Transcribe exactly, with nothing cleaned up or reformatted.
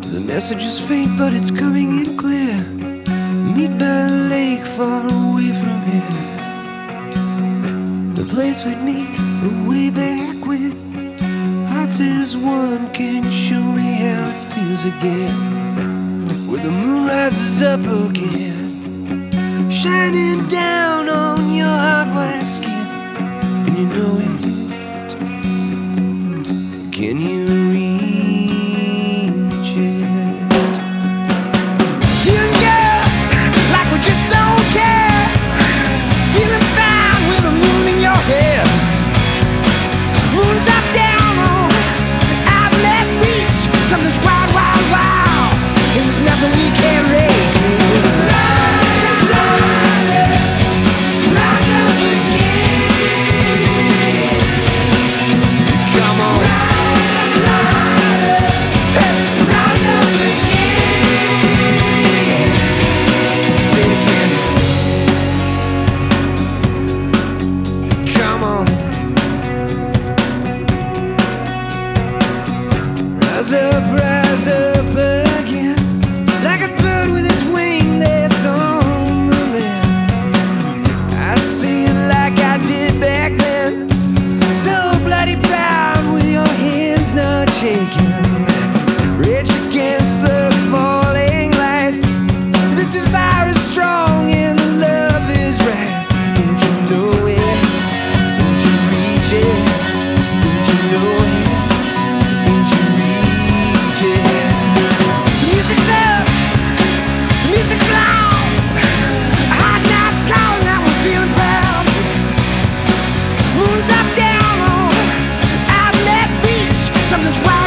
The message is faint, but it's coming in clear. Meet by a lake far away from here, the place we'd meet way back when. Hearts as one, can you show me how it feels again? Where the moon rises up again, shining down on your hard white skin. And you know it, can you reach it? Feeling good, like we just don't care. Feeling fine with the moon in your hair. Moon's up, down, on outlet reach. Something's wild, wild, wild, and there's nothing we can't raise. Rise up, rise up again. Come on. Rise up, rise up again, like a bird with its wing that's on the mend. I see it like I did back then, so bloody proud with your hands not shaking. Reach against the falling light. The desire is strong and the love is right. Don't you know it? Don't you reach it? Don't you know it? Something's wild.